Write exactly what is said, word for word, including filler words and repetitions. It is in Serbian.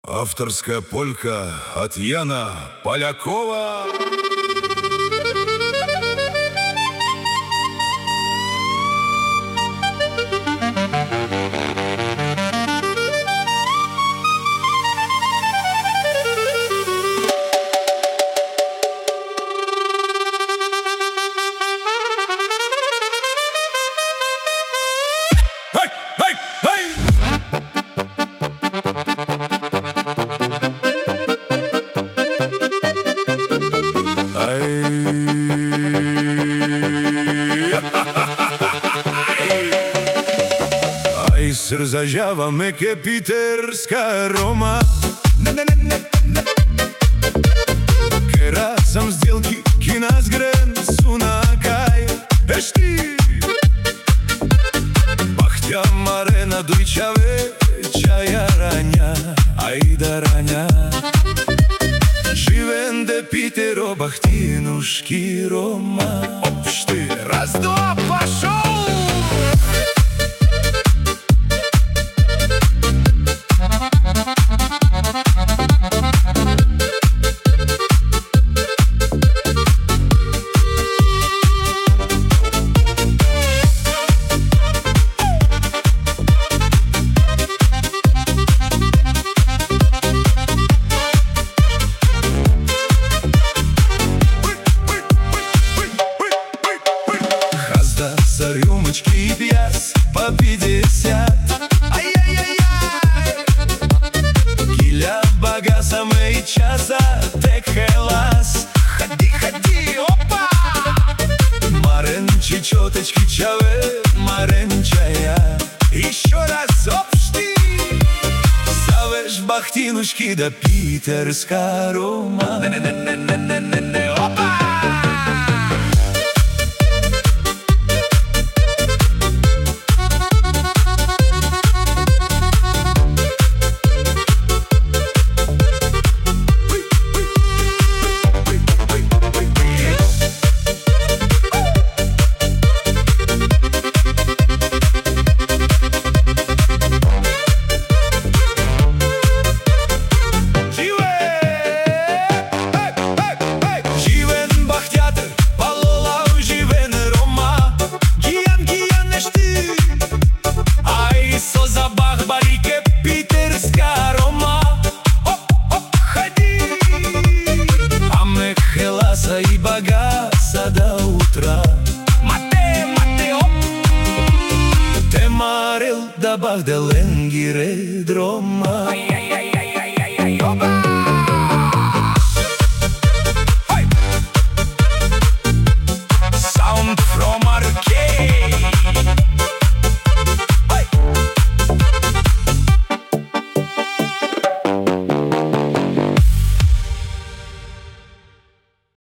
Авторская полька от Яна Полякова. Ай, срзажава меке питерска рома. Кера сам сделки кинас грен сунакай. Ешти Бахтя марена дуйчаве чая раня. Айда раня Живенде Питеро бахтинушки рома. Опш ты, раз, два, пошел! Рюмочки и пьяс по пятьдесят. Ай-яй-яй-яй. Киля бага самый часа тек хелас. Ходи, ходи, опа. Марен чечеточки чаве, марен чая. Еще раз општи. Савеш бахтинушки да питерска рома. Не-не-не-не-не-не-не, опа.